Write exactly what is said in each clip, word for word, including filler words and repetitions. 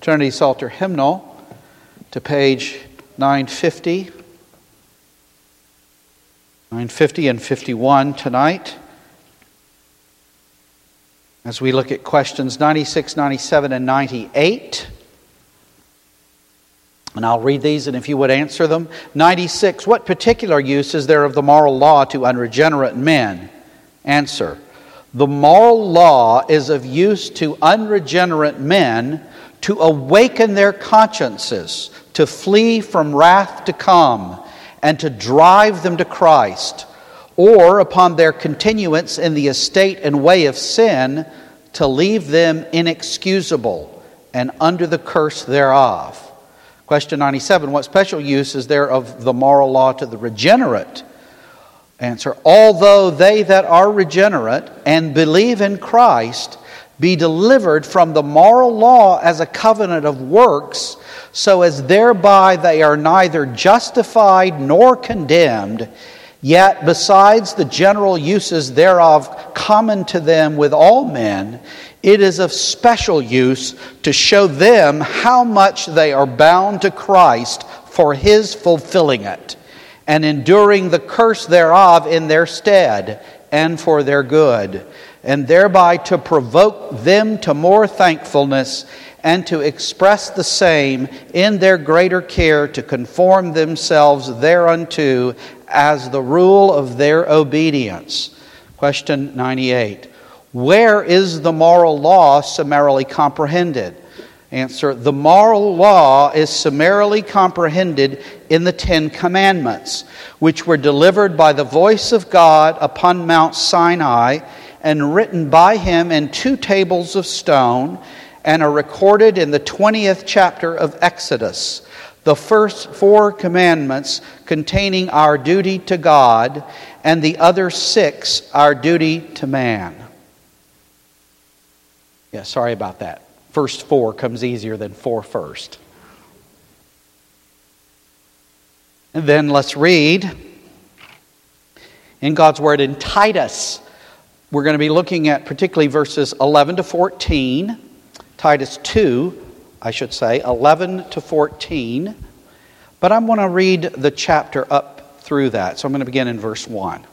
Trinity Psalter Hymnal to page nine fifty. nine fifty and fifty-one tonight, as we look at questions ninety-six, ninety-seven, and ninety-eight. And I'll read these, and if you would answer them. ninety-six, what particular use is there of the moral law to unregenerate men? Answer, the moral law is of use to unregenerate men to awaken their consciences, to flee from wrath to come, and to drive them to Christ, or upon their continuance in the estate and way of sin, to leave them inexcusable and under the curse thereof. Question ninety-seven, what special use is there of the moral law to the regenerate? Answer, although they that are regenerate and believe in Christ be delivered from the moral law as a covenant of works, so as thereby they are neither justified nor condemned, yet besides the general uses thereof common to them with all men, it is of special use to show them how much they are bound to Christ for His fulfilling it, and enduring the curse thereof in their stead and for their good, and thereby to provoke them to more thankfulness and to express the same in their greater care to conform themselves thereunto as the rule of their obedience. Question ninety-eight. Where is the moral law summarily comprehended? Answer, the moral law is summarily comprehended in the Ten Commandments, which were delivered by the voice of God upon Mount Sinai and written by Him in two tables of stone, and are recorded in the twentieth chapter of Exodus. The first four commandments containing our duty to God, and the other six our duty to man. Yeah, sorry about that. First four comes easier than four first. And then let's read in God's Word in Titus. We're going to be looking at particularly verses eleven to fourteen. Titus two, I should say, eleven to fourteen. But I'm going to read the chapter up through that. So I'm going to begin in verse one.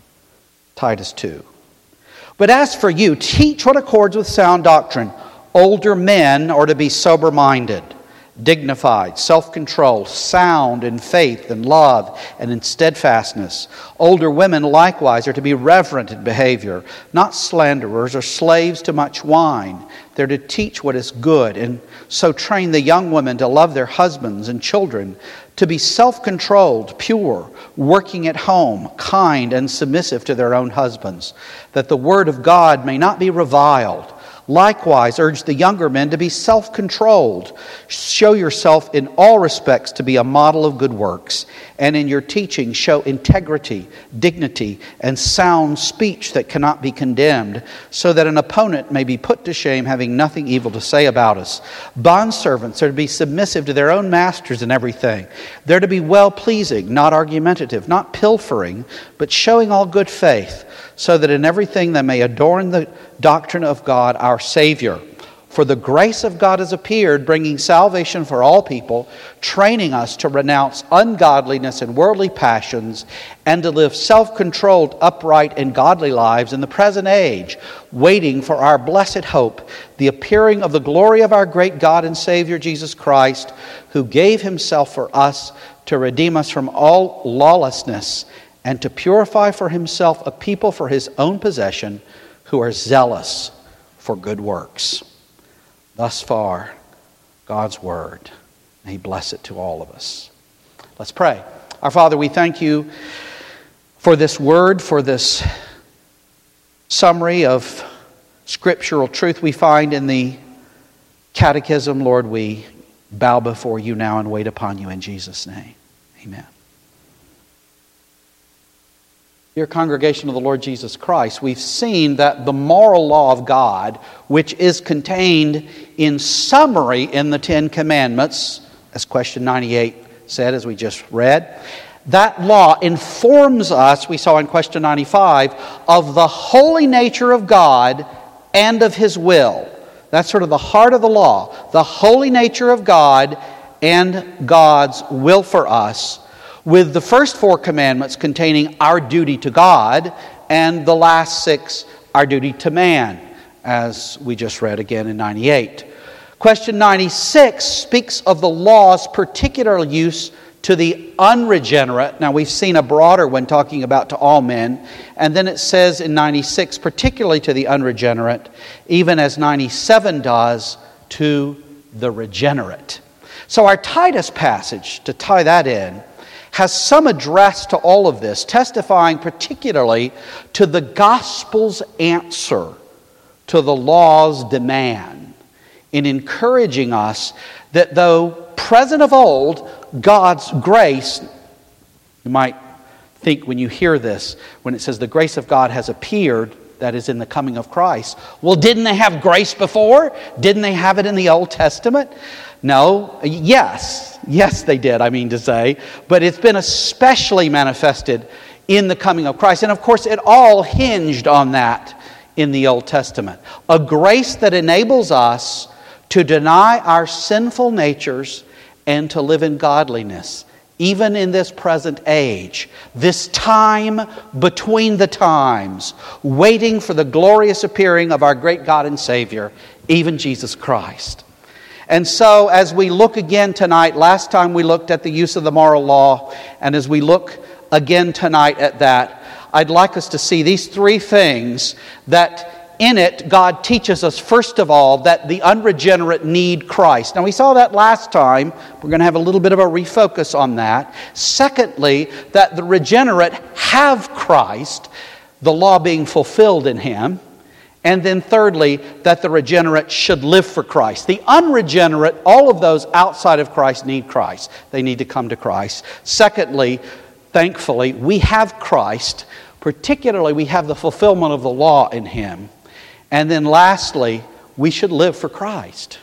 Titus two. But as for you, teach what accords with sound doctrine. Older men are to be sober-minded, dignified, self-controlled, sound in faith and love and in steadfastness. Older women likewise are to be reverent in behavior, not slanderers or slaves to much wine. They're to teach what is good, and so train the young women to love their husbands and children, to be self-controlled, pure, working at home, kind and submissive to their own husbands, that the word of God may not be reviled. Likewise, urge the younger men to be self-controlled. Show yourself in all respects to be a model of good works, and in your teaching show integrity, dignity, and sound speech that cannot be condemned, so that an opponent may be put to shame, having nothing evil to say about us. Bondservants are to be submissive to their own masters in everything. They're to be well-pleasing, not argumentative, not pilfering, but showing all good faith, so that in everything they may adorn the doctrine of God our Savior. For the grace of God has appeared, bringing salvation for all people, training us to renounce ungodliness and worldly passions, and to live self-controlled, upright, and godly lives in the present age, waiting for our blessed hope, the appearing of the glory of our great God and Savior Jesus Christ, who gave Himself for us to redeem us from all lawlessness, and to purify for Himself a people for His own possession, who are zealous for good works. Thus far, God's Word. May He bless it to all of us. Let's pray. Our Father, we thank You for this Word, for this summary of scriptural truth we find in the Catechism. Lord, we bow before You now and wait upon You in Jesus' name. Amen. Dear congregation of the Lord Jesus Christ, we've seen that the moral law of God, which is contained in summary in the Ten Commandments, as question ninety-eight said, as we just read, that law informs us, we saw in question ninety-five, of the holy nature of God and of His will. That's sort of the heart of the law. The holy nature of God and God's will for us, with the first four commandments containing our duty to God, and the last six, our duty to man, as we just read again in ninety-eight. Question ninety-six speaks of the law's particular use to the unregenerate. Now, we've seen a broader one talking about to all men. And then it says in ninety-six, particularly to the unregenerate, even as ninety-seven does to the regenerate. So our Titus passage, to tie that in, has some address to all of this, testifying particularly to the gospel's answer to the law's demand, in encouraging us that though present of old, God's grace, you might think when you hear this, when it says the grace of God has appeared, that is in the coming of Christ. Well, didn't they have grace before? Didn't they have it in the Old Testament? No. Yes. Yes, they did, I mean to say. But it's been especially manifested in the coming of Christ. And of course, it all hinged on that in the Old Testament. A grace that enables us to deny our sinful natures and to live in godliness, even in this present age, this time between the times, waiting for the glorious appearing of our great God and Savior, even Jesus Christ. And so as we look again tonight, last time we looked at the use of the moral law, and as we look again tonight at that, I'd like us to see these three things that in it, God teaches us, first of all, that the unregenerate need Christ. Now, we saw that last time. We're going to have a little bit of a refocus on that. Secondly, that the regenerate have Christ, the law being fulfilled in Him. And then thirdly, that the regenerate should live for Christ. The unregenerate, all of those outside of Christ, need Christ. They need to come to Christ. Secondly, thankfully, we have Christ. Particularly, we have the fulfillment of the law in Him. And then lastly, we should live for Christ.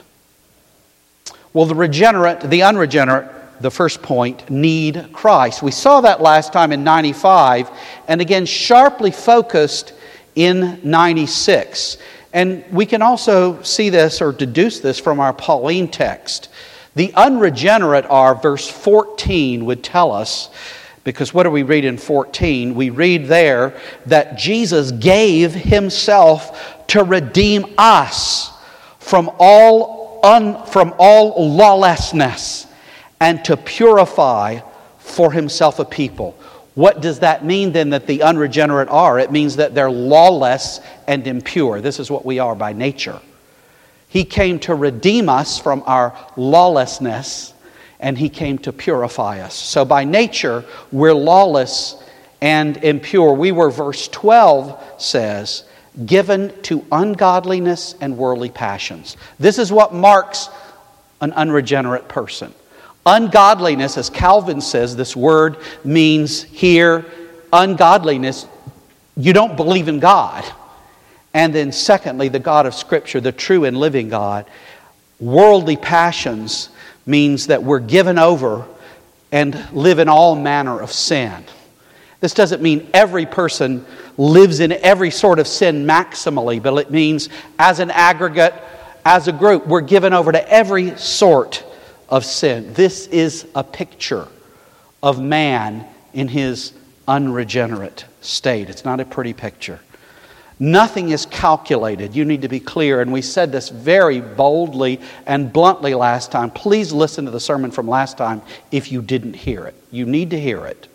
Well, the regenerate, the unregenerate, the first point, need Christ. We saw that last time in ninety-five, and again sharply focused in ninety-six. And we can also see this or deduce this from our Pauline text. The unregenerate are, verse fourteen would tell us, because what do we read in fourteen? We read there that Jesus gave Himself to redeem us from all un, from all lawlessness and to purify for Himself a people. What does that mean then that the unregenerate are? It means that they're lawless and impure. This is what we are by nature. He came to redeem us from our lawlessness, and He came to purify us. So by nature, we're lawless and impure. We were, verse twelve says, given to ungodliness and worldly passions. This is what marks an unregenerate person. Ungodliness, as Calvin says, this word means here, ungodliness, you don't believe in God. And then secondly, the God of Scripture, the true and living God. Worldly passions means that we're given over and live in all manner of sin. This doesn't mean every person lives in every sort of sin maximally, but it means as an aggregate, as a group, we're given over to every sort of sin. This is a picture of man in his unregenerate state. It's not a pretty picture. Nothing is calculated. You need to be clear. And we said this very boldly and bluntly last time. Please listen to the sermon from last time if you didn't hear it. You need to hear it.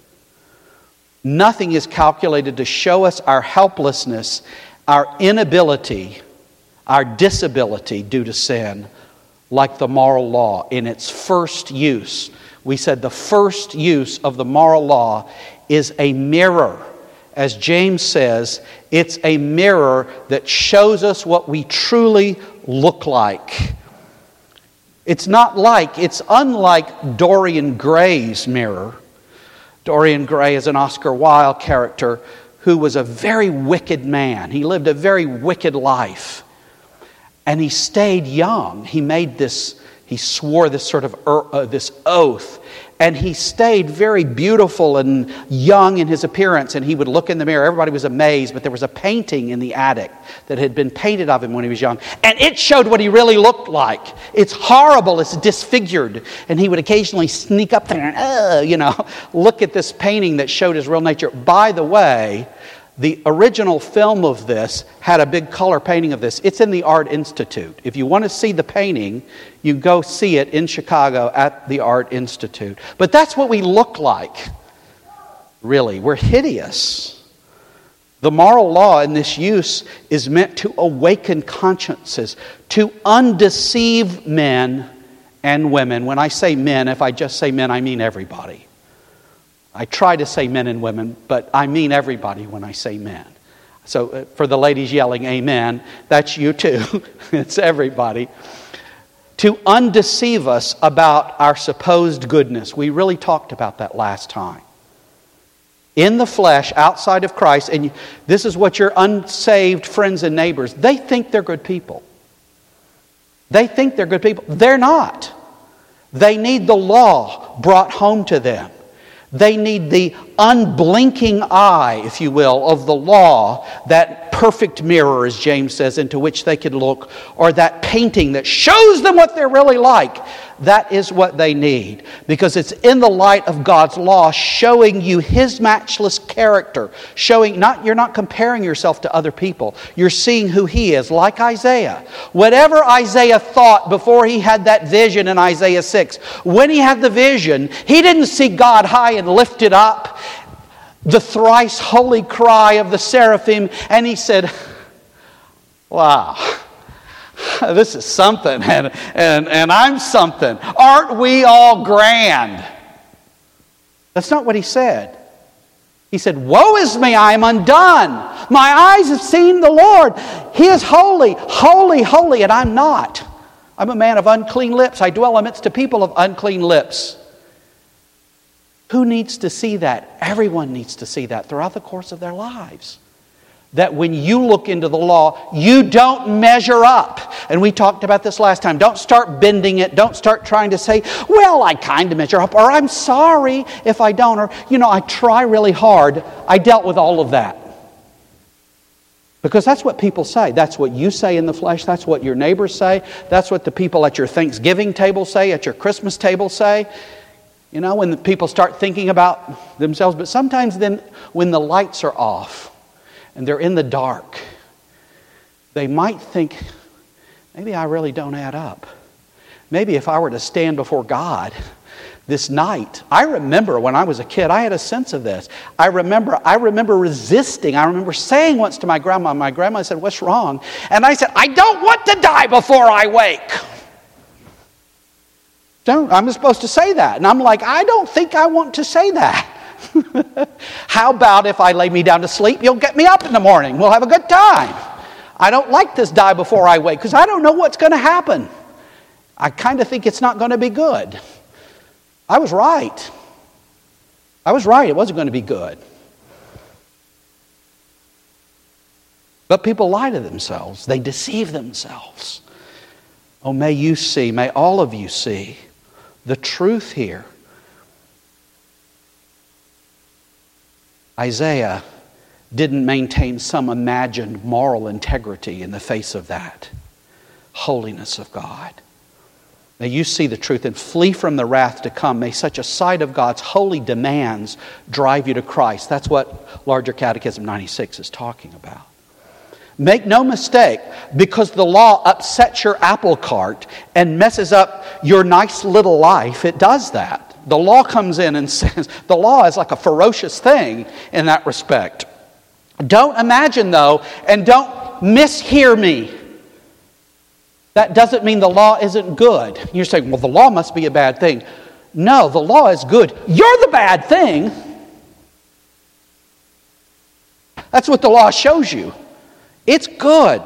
Nothing is calculated to show us our helplessness, our inability, our disability due to sin, like the moral law in its first use. We said the first use of the moral law is a mirror. As James says, it's a mirror that shows us what we truly look like. It's not like, it's unlike Dorian Gray's mirror. Dorian Gray is an Oscar Wilde character who was a very wicked man. He lived a very wicked life. And he stayed young. He made this, he swore this sort of uh, this oath. And he stayed very beautiful and young in his appearance. And he would look in the mirror. Everybody was amazed. But there was a painting in the attic that had been painted of him when he was young. And it showed what he really looked like. It's horrible. It's disfigured. And he would occasionally sneak up there and, uh, you know, look at this painting that showed his real nature. By the way, the original film of this had a big color painting of this. It's in the Art Institute. If you want to see the painting, you go see it in Chicago at the Art Institute. But that's what we look like, really. We're hideous. The moral law in this use is meant to awaken consciences, to undeceive men and women. When I say men, if I just say men, I mean everybody. I try to say men and women, but I mean everybody when I say men. So uh, for the ladies yelling amen, that's you too. It's everybody. To undeceive us about our supposed goodness. We really talked about that last time. In the flesh, outside of Christ, and this is what your unsaved friends and neighbors, they think they're good people. They think they're good people. They're not. They need the law brought home to them. They need the unblinking eye, if you will, of the law, that perfect mirror, as James says, into which they can look, or that painting that shows them what they're really like. That is what they need, because it's in the light of God's law showing you His matchless character, showing not you're not comparing yourself to other people. You're seeing who He is, like Isaiah. Whatever Isaiah thought before he had that vision in Isaiah six, when he had the vision, he didn't see God high and lifted up, the thrice holy cry of the seraphim, and he said, wow, this is something, and, and, and I'm something. Aren't we all grand? That's not what he said. He said, woe is me, I am undone. My eyes have seen the Lord. He is holy, holy, holy, and I'm not. I'm a man of unclean lips. I dwell amidst a people of unclean lips. Who needs to see that? Everyone needs to see that throughout the course of their lives. That when you look into the law, you don't measure up. And we talked about this last time. Don't start bending it. Don't start trying to say, well, I kind of measure up. Or I'm sorry if I don't. Or, you know, I try really hard. I dealt with all of that. Because that's what people say. That's what you say in the flesh. That's what your neighbors say. That's what the people at your Thanksgiving table say, at your Christmas table say. You know, when the people start thinking about themselves. But sometimes then when the lights are off and they're in the dark, they might think, maybe I really don't add up. Maybe if I were to stand before God this night. I remember when I was a kid, I had a sense of this. I remember, I remember resisting. I remember saying once to my grandma, my grandma said, what's wrong? And I said, I don't want to die before I wake. Don't, I'm supposed to say that. And I'm like, I don't think I want to say that. How about if I lay me down to sleep, you'll get me up in the morning. We'll have a good time. I don't like this die before I wake because I don't know what's going to happen. I kind of think it's not going to be good. I was right. I was right. It wasn't going to be good. But people lie to themselves. They deceive themselves. Oh, may you see, may all of you see the truth here. Isaiah didn't maintain some imagined moral integrity in the face of that holiness of God. May you see the truth and flee from the wrath to come. May such a sight of God's holy demands drive you to Christ. That's what Larger Catechism ninety-six is talking about. Make no mistake, because the law upsets your apple cart and messes up your nice little life, it does that. The law comes in and says, the law is like a ferocious thing in that respect. Don't imagine, though, and don't mishear me. That doesn't mean the law isn't good. You're saying, well, the law must be a bad thing. No, the law is good. You're the bad thing. That's what the law shows you. It's good.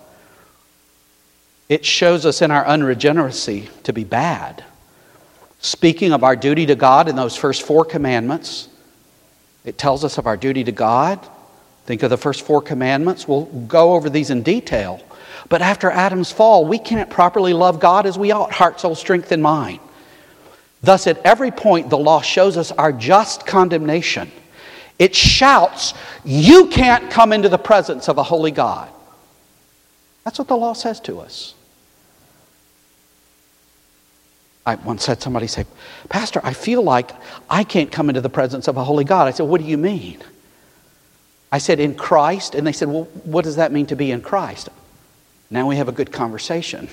It shows us in our unregeneracy to be bad. Speaking of our duty to God in those first four commandments, it tells us of our duty to God, Think of the first four commandments. We'll go over these in detail. But after Adam's fall, we can't properly love God as we ought, heart, soul, strength, and mind. Thus, at every point, the law shows us our just condemnation. It shouts, you can't come into the presence of a holy God. That's what the law says to us. I once had somebody say, Pastor, I feel like I can't come into the presence of a holy God. I said, what do you mean? I said, in Christ. And they said, well, what does that mean to be in Christ? Now we have a good conversation.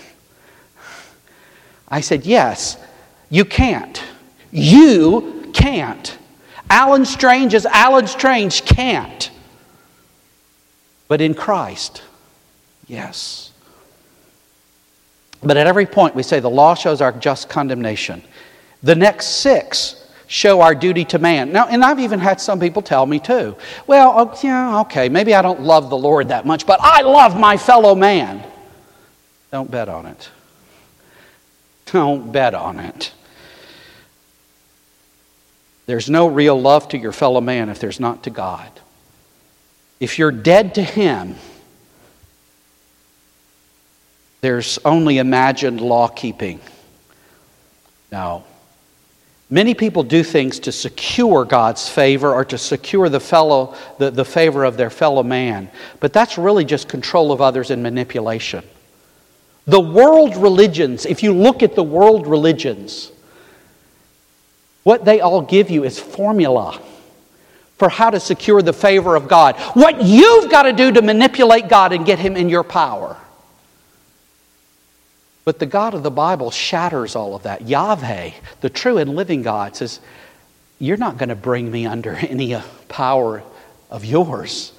I said, yes, you can't. You can't. Alan Strange as Alan Strange can't. But in Christ, yes. But at every point we say the law shows our just condemnation. The next six show our duty to man. Now, and I've even had some people tell me too, well, oh, yeah, okay, maybe I don't love the Lord that much, but I love my fellow man. Don't bet on it. Don't bet on it. There's no real love to your fellow man if there's not to God. If you're dead to Him, there's only imagined law keeping. No. Many people do things to secure God's favor or to secure the fellow the, the favor of their fellow man. But that's really just control of others and manipulation. The world religions, if you look at the world religions, what they all give you is formula for how to secure the favor of God. What you've got to do to manipulate God and get Him in your power. But the God of the Bible shatters all of that. Yahweh, the true and living God, says, you're not going to bring me under any power of yours.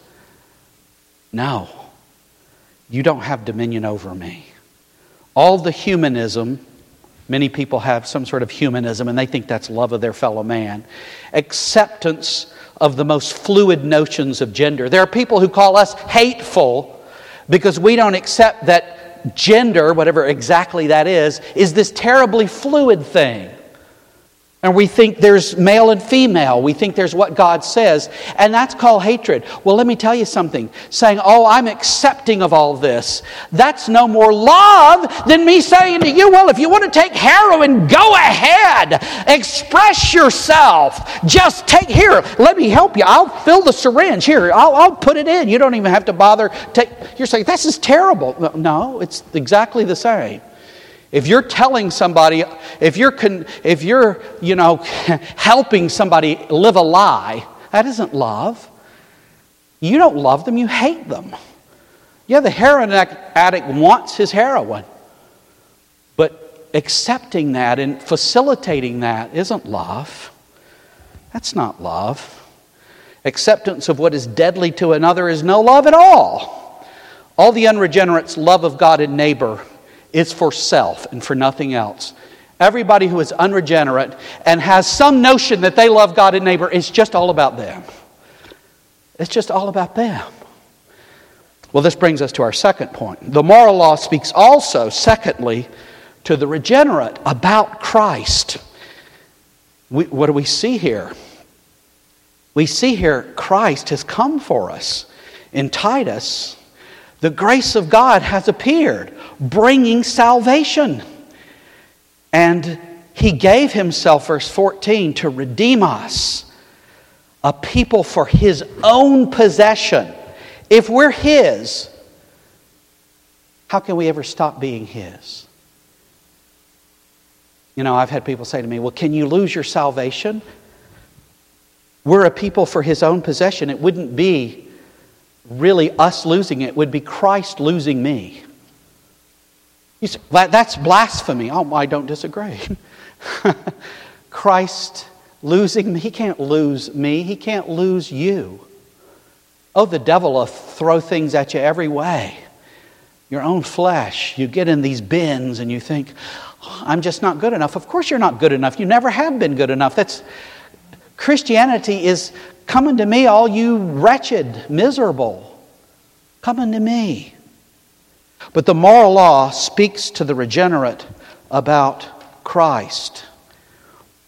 No. You don't have dominion over me. All the humanism, many people have some sort of humanism and they think that's love of their fellow man. Acceptance of the most fluid notions of gender. There are people who call us hateful because we don't accept that gender, whatever exactly that is, is this terribly fluid thing. And we think there's male and female. We think there's what God says. And that's called hatred. Well, let me tell you something. Saying, oh, I'm accepting of all this. That's no more love than me saying to you, well, if you want to take heroin, go ahead. Express yourself. Just take, here, let me help you. I'll fill the syringe. Here, I'll, I'll put it in. You don't even have to bother. Take, you're saying, this is terrible. No, it's exactly the same. If you're telling somebody, if you're, con, if you're, you know, helping somebody live a lie, that isn't love. You don't love them, you hate them. Yeah, the heroin addict wants his heroin. But accepting that and facilitating that isn't love. That's not love. Acceptance of what is deadly to another is no love at all. All the unregenerate's love of God and neighbor is for self and for nothing else. Everybody who is unregenerate and has some notion that they love God and neighbor, it's just all about them. It's just all about them. Well, this brings us to our second point. The moral law speaks also, secondly, to the regenerate about Christ. We, what do we see here? We see here Christ has come for us. In Titus, the grace of God has appeared, bringing salvation. And He gave Himself, verse fourteen, to redeem us, a people for His own possession. If we're His, how can we ever stop being His? You know, I've had people say to me, well, can you lose your salvation? We're a people for His own possession. It wouldn't be really us losing it. It would be Christ losing me. You say, that's blasphemy. Oh, I don't disagree. Christ losing me. He can't lose me. He can't lose you. Oh, the devil will throw things at you every way. Your own flesh. You get in these bins and you think, oh, I'm just not good enough. Of course you're not good enough. You never have been good enough. That's Christianity is come unto me, all you wretched, miserable. Come unto me. But the moral law speaks to the regenerate about Christ.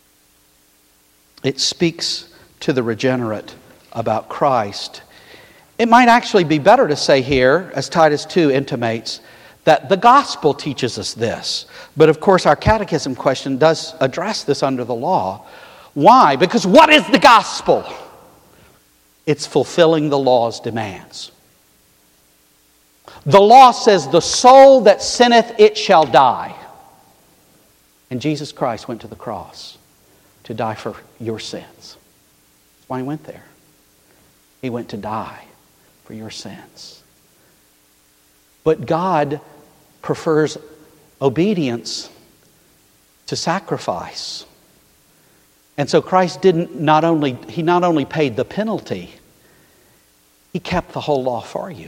It speaks to the regenerate about Christ. It might actually be better to say here, as Titus two intimates, that the gospel teaches us this. But of course, our catechism question does address this under the law. Why? Because what is the gospel? It's fulfilling the law's demands. The law says, the soul that sinneth, it shall die. And Jesus Christ went to the cross to die for your sins. That's why He went there. He went to die for your sins. But God prefers obedience to sacrifice. And so Christ didn't not only, He not only paid the penalty, He kept the whole law for you.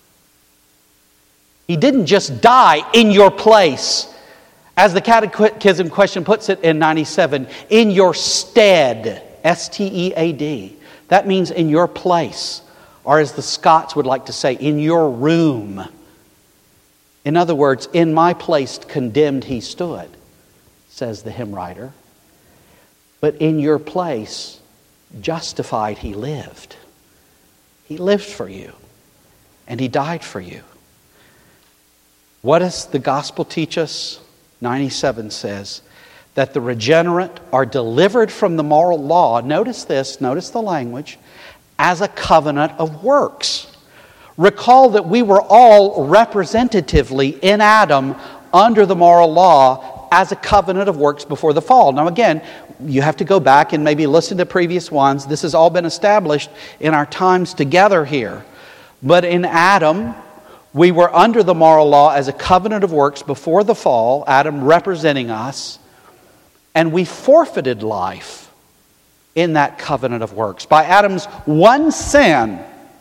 He didn't just die in your place, as the catechism question puts it in ninety-seven, in your stead, S T E A D. That means in your place, or as the Scots would like to say, in your room. In other words, in my place condemned He stood, says the hymn writer. But in your place, justified He lived. He lived for you, and He died for you. What does the gospel teach us? ninety-seven says that the regenerate are delivered from the moral law. Notice this, notice the language, as a covenant of works. Recall that we were all representatively in Adam under the moral law as a covenant of works before the fall. Now again, you have to go back and maybe listen to previous ones. This has all been established in our times together here. But in Adam, we were under the moral law as a covenant of works before the fall, Adam representing us, and we forfeited life in that covenant of works. By Adam's one sin,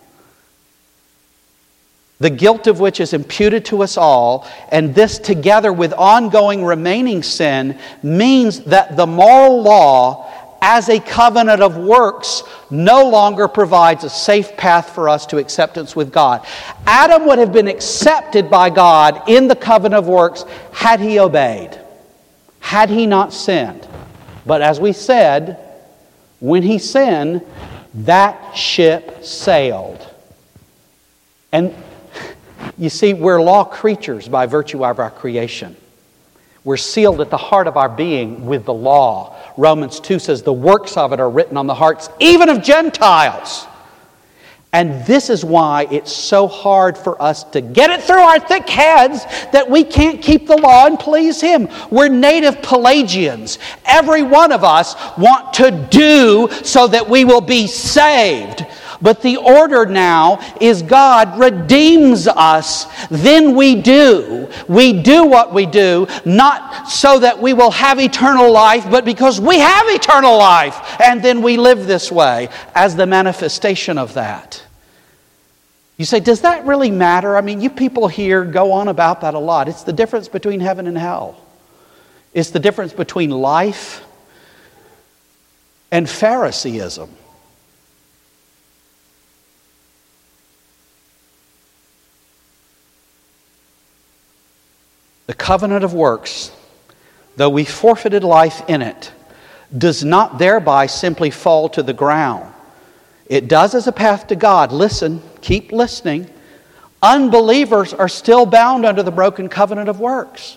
the guilt of which is imputed to us all, and this together with ongoing remaining sin means that the moral law as a covenant of works no longer provides a safe path for us to acceptance with God. Adam would have been accepted by God in the covenant of works had he obeyed, had he not sinned. But as we said, when he sinned, that ship sailed. And you see, we're law creatures by virtue of our creation. We're sealed at the heart of our being with the law. Romans two says the works of it are written on the hearts even of Gentiles. And this is why it's so hard for us to get it through our thick heads that we can't keep the law and please Him. We're native Pelagians. Every one of us want to do so that we will be saved. But the order now is God redeems us, then we do. We do what we do, not so that we will have eternal life, but because we have eternal life. And then we live this way as the manifestation of that. You say, does that really matter? I mean, you people here go on about that a lot. It's the difference between heaven and hell. It's the difference between life and Phariseeism. The covenant of works, though we forfeited life in it, does not thereby simply fall to the ground. It does as a path to God. Listen, keep listening. Unbelievers are still bound under the broken covenant of works.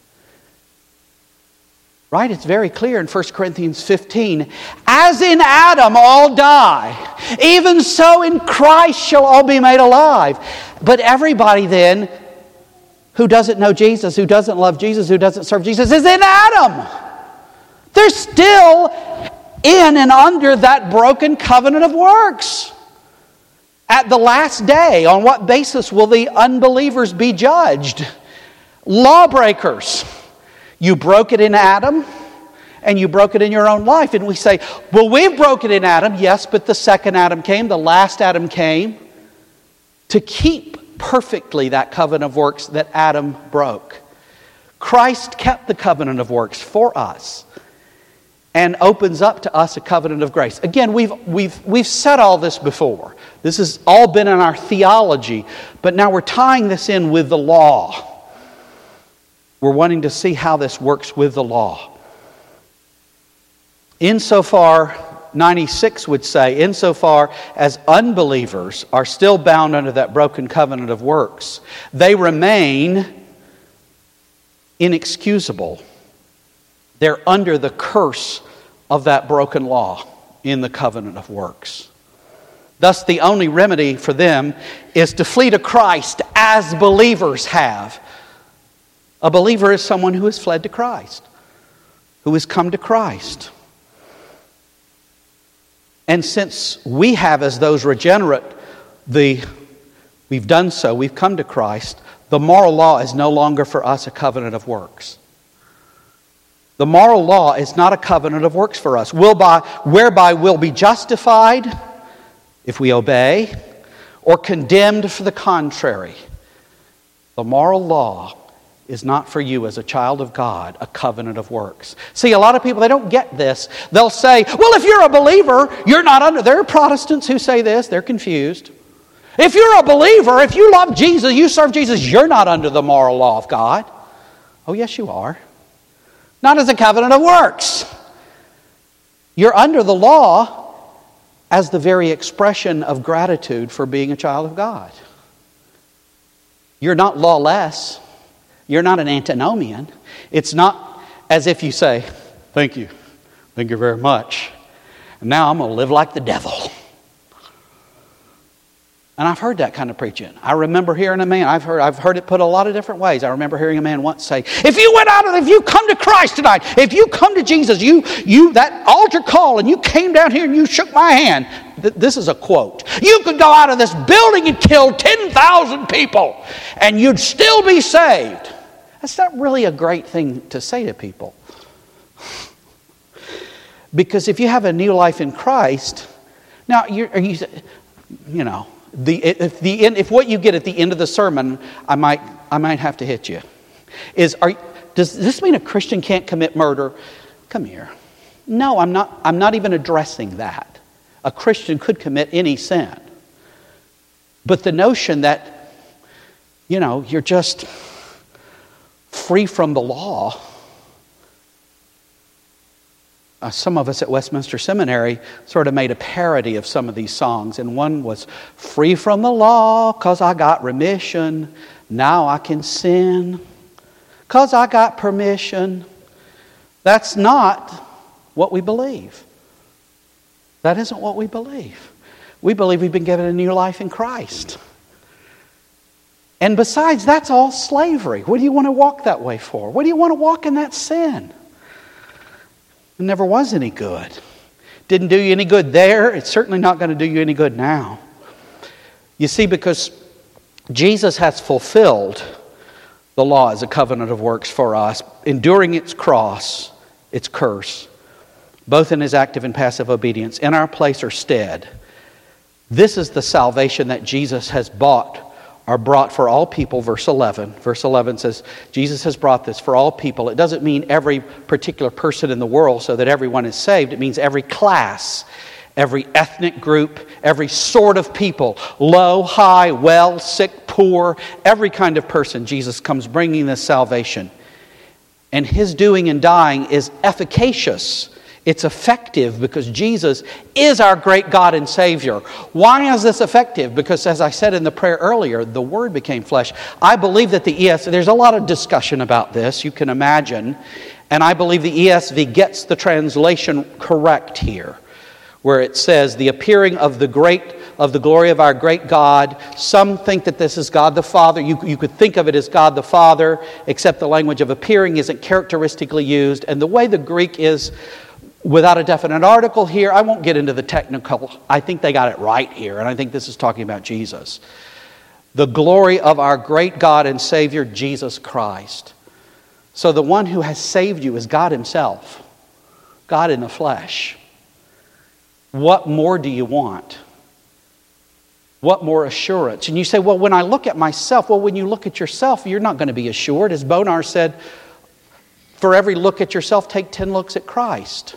Right? It's very clear in First Corinthians fifteen. As in Adam all die, even so in Christ shall all be made alive. But everybody then who doesn't know Jesus, who doesn't love Jesus, who doesn't serve Jesus, is in Adam. They're still in and under that broken covenant of works. At the last day, on what basis will the unbelievers be judged? Lawbreakers. You broke it in Adam, and you broke it in your own life. And we say, well, we've broken it in Adam. Yes, but the second Adam came, the last Adam came to keep perfectly that covenant of works that Adam broke. Christ kept the covenant of works for us and opens up to us a covenant of grace. Again, we've we've we've said all this before. This has all been in our theology, but now we're tying this in with the law. We're wanting to see how this works with the law. Insofar ninety-six would say, insofar as unbelievers are still bound under that broken covenant of works, they remain inexcusable. They're under the curse of that broken law in the covenant of works. Thus, the only remedy for them is to flee to Christ as believers have. A believer is someone who has fled to Christ, who has come to Christ. And since we have, as those regenerate, the we've done so, we've come to Christ, the moral law is no longer for us a covenant of works. The moral law is not a covenant of works for us, we'll by, whereby we'll be justified if we obey, or condemned for the contrary. The moral law is not for you as a child of God, a covenant of works. See, a lot of people, they don't get this. They'll say, well, if you're a believer, you're not under... There are Protestants who say this. They're confused. If you're a believer, if you love Jesus, you serve Jesus, you're not under the moral law of God. Oh, yes, you are. Not as a covenant of works. You're under the law as the very expression of gratitude for being a child of God. You're not lawless. You're not an antinomian. It's not as if you say, thank you, thank you very much. And now I'm going to live like the devil. And I've heard that kind of preaching. I remember hearing a man, I've heard I've heard it put a lot of different ways. I remember hearing a man once say, if you went out and if you come to Christ tonight, if you come to Jesus, you, you that altar call and you came down here and you shook my hand. Th- this is a quote. You could go out of this building and kill ten thousand people and you'd still be saved. That's not really a great thing to say to people. Because if you have a new life in Christ, now you're, are you, you know, the if the if what you get at the end of the sermon, I might I might have to hit you. Is are does this mean a Christian can't commit murder? Come here. No, I'm not. I'm not even addressing that. A Christian could commit any sin. But the notion that, you know, you're just free from the law. Uh, some of us at Westminster Seminary sort of made a parody of some of these songs. And one was, free from the law because I got remission. Now I can sin because I got permission. That's not what we believe. That isn't what we believe. We believe we've been given a new life in Christ. And besides, that's all slavery. What do you want to walk that way for? What do you want to walk in that sin? It never was any good. Didn't do you any good there. It's certainly not going to do you any good now. You see, because Jesus has fulfilled the law as a covenant of works for us, enduring its cross, its curse, both in his active and passive obedience, in our place or stead. This is the salvation that Jesus has bought are brought for all people, verse eleven. Verse eleven says, Jesus has brought this for all people. It doesn't mean every particular person in the world so that everyone is saved. It means every class, every ethnic group, every sort of people, low, high, well, sick, poor, every kind of person. Jesus comes bringing this salvation. And his doing and dying is efficacious. It's effective because Jesus is our great God and Savior. Why is this effective? Because as I said in the prayer earlier, the Word became flesh. I believe that the E S V, there's a lot of discussion about this, you can imagine. And I believe the E S V gets the translation correct here, where it says, the appearing of the great of the glory of our great God. Some think that this is God the Father. You, you could think of it as God the Father, except the language of appearing isn't characteristically used. And the way the Greek is, without a definite article here, I won't get into the technical. I think they got it right here, and I think this is talking about Jesus. The glory of our great God and Savior, Jesus Christ. So the one who has saved you is God himself, God in the flesh. What more do you want? What more assurance? And you say, well, when I look at myself, well, when you look at yourself, you're not going to be assured. As Bonar said, for every look at yourself, take ten looks at Christ.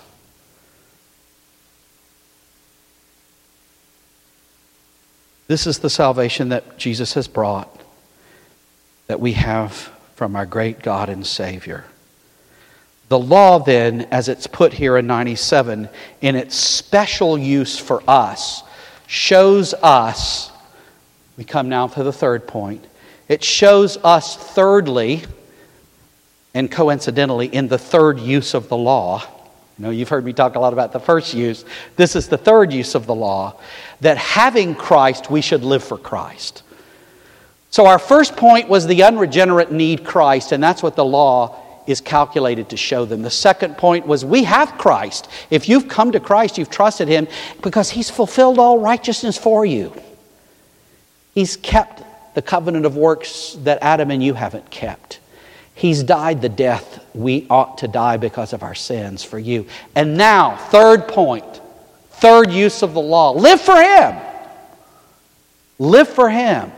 This is the salvation that Jesus has brought, that we have from our great God and Savior. The law then, as it's put here in ninety-seven, in its special use for us, shows us, we come now to the third point, it shows us thirdly, and coincidentally, in the third use of the law. You know, you've heard me talk a lot about the first use. This is the third use of the law, that having Christ, we should live for Christ. So our first point was the unregenerate need Christ, and that's what the law is calculated to show them. The second point was we have Christ. If you've come to Christ, you've trusted Him because He's fulfilled all righteousness for you. He's kept the covenant of works that Adam and you haven't kept. He's died the death we ought to die because of our sins for you. And now, third point, third use of the law. Live for Him. Live for Him.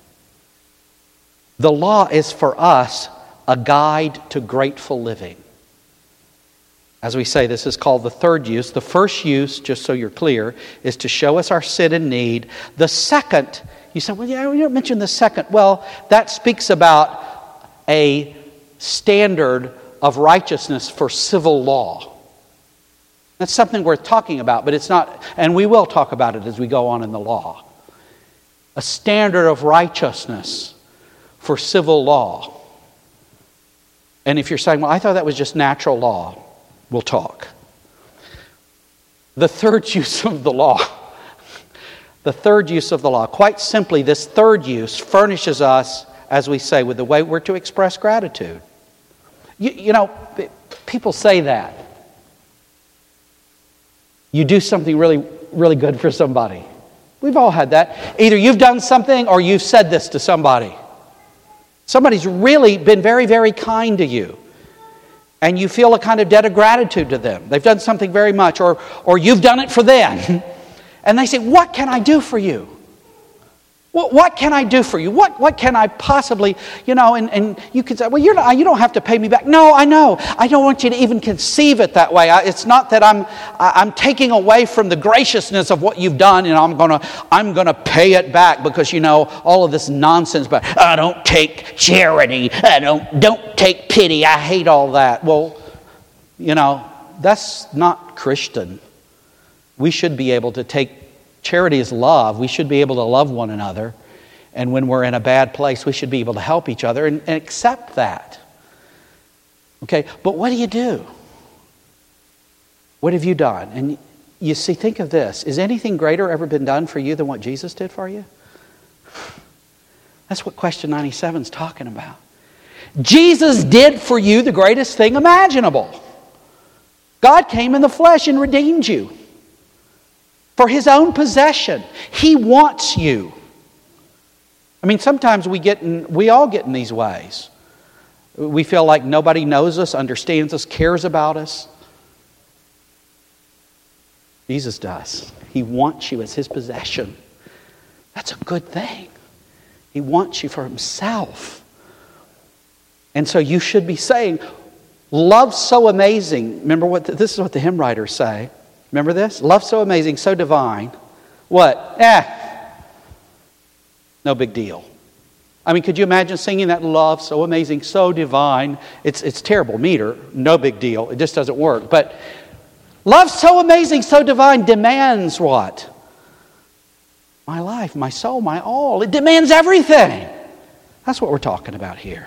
The law is for us a guide to grateful living. As we say, this is called the third use. The first use, just so you're clear, is to show us our sin and need. The second, you say, well, yeah, you don't mention the second. Well, that speaks about a standard of righteousness for civil law. That's something worth talking about, but it's not, and we will talk about it as we go on in the law. A standard of righteousness for civil law. And if you're saying, well, I thought that was just natural law, we'll talk. The third use of the law. The third use of the law. Quite simply, this third use furnishes us, as we say, with the way we're to express gratitude. You, you know, people say that. You do something really, really good for somebody. We've all had that. Either you've done something or you've said this to somebody. Somebody's really been very, very kind to you. And you feel a kind of debt of gratitude to them. They've done something very much, or, or you've done it for them. And they say, what can I do for you? What, what can I do for you? What, what can I possibly, you know, and, and you can say, well, you're not, you don't have to pay me back. No, I know. I don't want you to even conceive it that way. I, it's not that I'm I'm taking away from the graciousness of what you've done and I'm going to I'm going to pay it back because, you know, all of this nonsense, but I don't take charity. I don't, don't take pity. I hate all that. Well, you know, that's not Christian. We should be able to take charity is love. We should be able to love one another. And when we're in a bad place, we should be able to help each other and, and accept that. Okay, but what do you do? What have you done? And you see, think of this. Is anything greater ever been done for you than what Jesus did for you? That's what question ninety-seven is talking about. Jesus did for you the greatest thing imaginable. God came in the flesh and redeemed you. For His own possession. He wants you. I mean, sometimes we get in, we all get in these ways. We feel like nobody knows us, understands us, cares about us. Jesus does. He wants you as His possession. That's a good thing. He wants you for Himself. And so you should be saying, love so amazing. Remember what the, this is what the hymn writers say. Remember this? Love so amazing, so divine. What? Eh. No big deal. I mean, could you imagine singing that love so amazing, so divine? It's it's terrible meter. No big deal. It just doesn't work. But love so amazing, so divine demands what? My life, my soul, my all. It demands everything. That's what we're talking about here.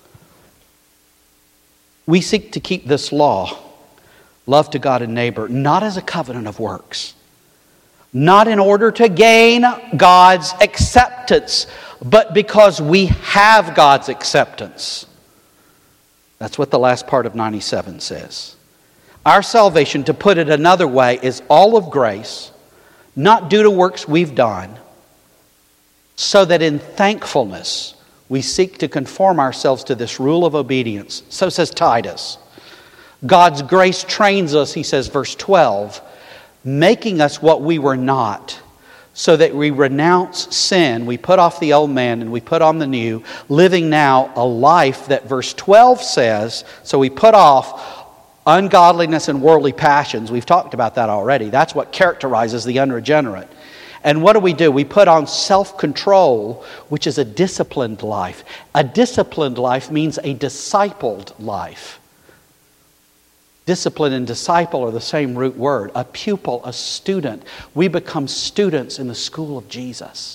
We seek to keep this law, love to God and neighbor, not as a covenant of works, not in order to gain God's acceptance, but because we have God's acceptance. That's what the last part of ninety-seven says. Our salvation, to put it another way, is all of grace, not due to works we've done, so that in thankfulness we seek to conform ourselves to this rule of obedience. So says Titus. God's grace trains us, he says, verse twelve, making us what we were not, so that we renounce sin, we put off the old man and we put on the new, living now a life that verse twelve says, so we put off ungodliness and worldly passions. We've talked about that already. That's what characterizes the unregenerate. And what do we do? We put on self-control, which is a disciplined life. A disciplined life means a discipled life. Discipline and disciple are the same root word. A pupil, a student. We become students in the school of Jesus.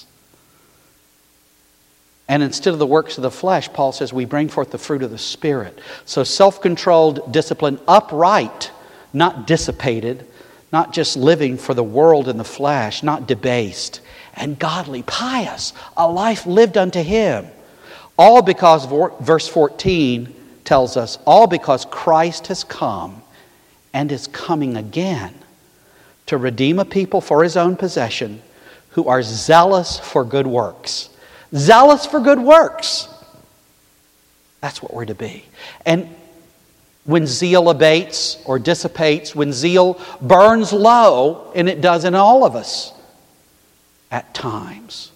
And instead of the works of the flesh, Paul says we bring forth the fruit of the Spirit. So self-controlled discipline, upright, not dissipated, not just living for the world and the flesh, not debased, and godly, pious, a life lived unto Him. All because, verse fourteen tells us, all because Christ has come and is coming again to redeem a people for His own possession who are zealous for good works. Zealous for good works. That's what we're to be. And when zeal abates or dissipates, when zeal burns low, and it does in all of us at times,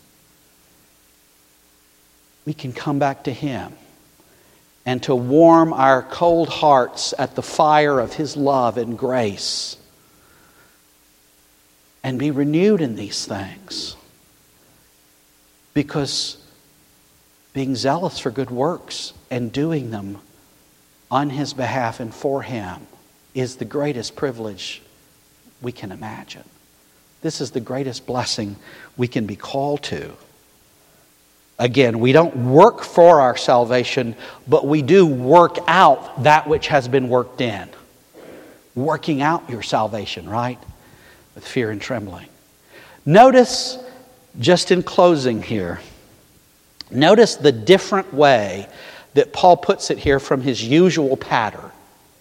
we can come back to Him and to warm our cold hearts at the fire of His love and grace and be renewed in these things. Because being zealous for good works and doing them on His behalf and for Him is the greatest privilege we can imagine. This is the greatest blessing we can be called to. Again, we don't work for our salvation, but we do work out that which has been worked in. Working out your salvation, right? With fear and trembling. Notice, just in closing here, notice the different way that Paul puts it here from his usual pattern.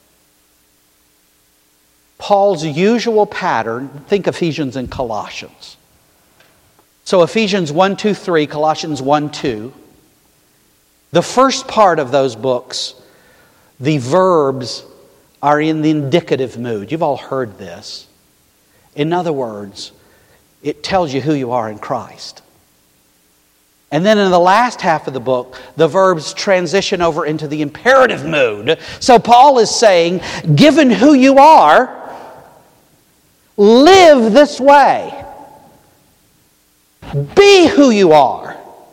Paul's usual pattern, think Ephesians and Colossians. So Ephesians one, two, three, Colossians one, two. The first part of those books, the verbs are in the indicative mood. You've all heard this. In other words, it tells you who you are in Christ. And then in the last half of the book, the verbs transition over into the imperative mood. So Paul is saying, given who you are, live this way. Be who you are.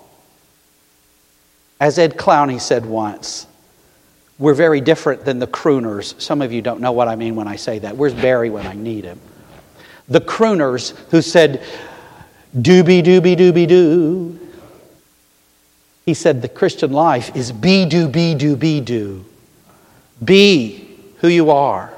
As Ed Clowney said once, we're very different than the crooners. Some of you don't know what I mean when I say that. Where's Barry when I need him? The crooners who said, doobie doobie doobie doo. He said the Christian life is be do be do be do. Be who you are.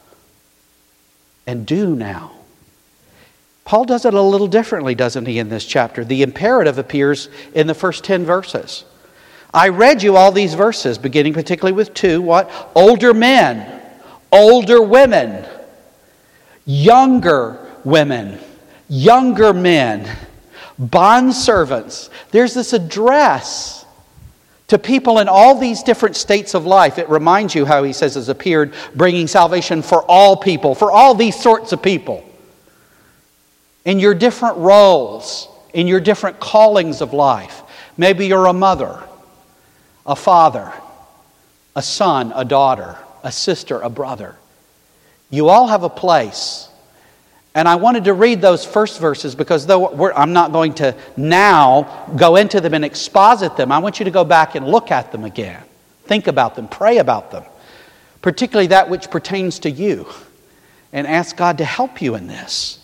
And do now. Paul does it a little differently, doesn't he, in this chapter? The imperative appears in the first ten verses. I read you all these verses, beginning particularly with two. What? Older men, older women, younger women, younger men, bondservants. There's this address to people in all these different states of life. It reminds you how he says has appeared, bringing salvation for all people, for all these sorts of people. In your different roles, in your different callings of life. Maybe you're a mother, a father, a son, a daughter, a sister, a brother. You all have a place. And I wanted to read those first verses because though we're, I'm not going to now go into them and exposit them, I want you to go back and look at them again. Think about them, pray about them. Particularly that which pertains to you. And ask God to help you in this.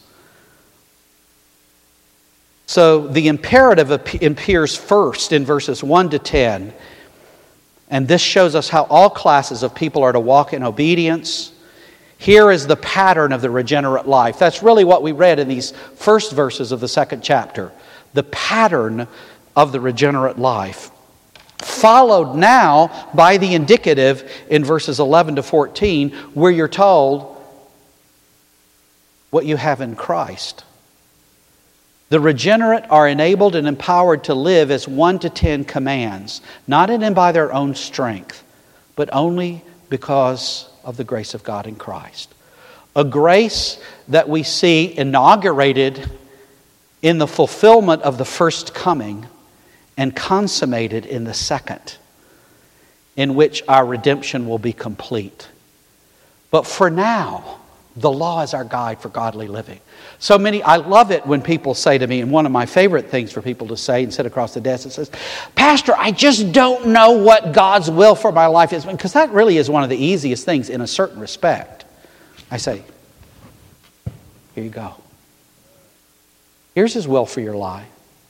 So the imperative appears first in verses one to ten. And this shows us how all classes of people are to walk in obedience. Here is the pattern of the regenerate life. That's really what we read in these first verses of the second chapter. The pattern of the regenerate life. Followed now by the indicative in verses eleven to fourteen, where you're told what you have in Christ. The regenerate are enabled and empowered to live as one to ten commands, not in and by their own strength, but only because of the grace of God in Christ. A grace that we see inaugurated in the fulfillment of the first coming and consummated in the second, in which our redemption will be complete. But for now, The law is our guide for godly living. So many, I love it when people say to me, and one of my favorite things for people to say and sit across the desk, it says, Pastor, I just don't know what God's will for my life is. Because that really is one of the easiest things in a certain respect. I say, here you go. Here's His will for your life.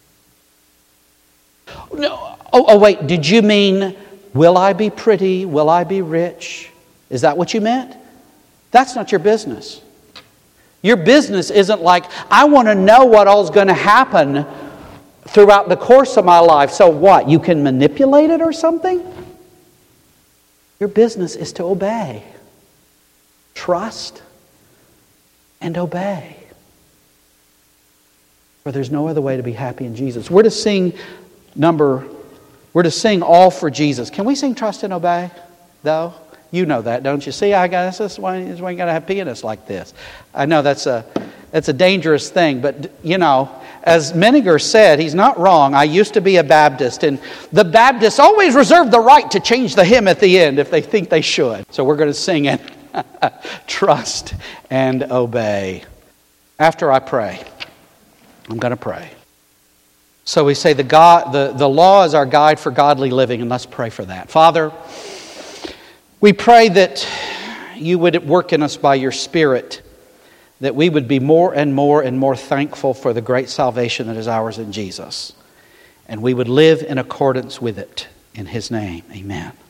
No, oh, oh, wait, did you mean, will I be pretty? Will I be rich? Is that what you meant? That's not your business. Your business isn't like, I want to know what all's going to happen throughout the course of my life. So what? You can manipulate it or something? Your business is to obey. Trust and obey. For there's no other way to be happy in Jesus. We're to sing number, we're to sing all for Jesus. Can we sing Trust and Obey, though? You know that, don't you? See, I got this. Why you got to have pianists like this? I know that's a that's a dangerous thing, but you know, as Menninger said, he's not wrong. I used to be a Baptist, and the Baptists always reserve the right to change the hymn at the end if they think they should. So we're going to sing it. Trust and obey. After I pray, I'm going to pray. So we say the God, the, the law is our guide for godly living, and let's pray for that. Father, we pray that You would work in us by Your Spirit, that we would be more and more and more thankful for the great salvation that is ours in Jesus. And we would live in accordance with it. In His name, amen.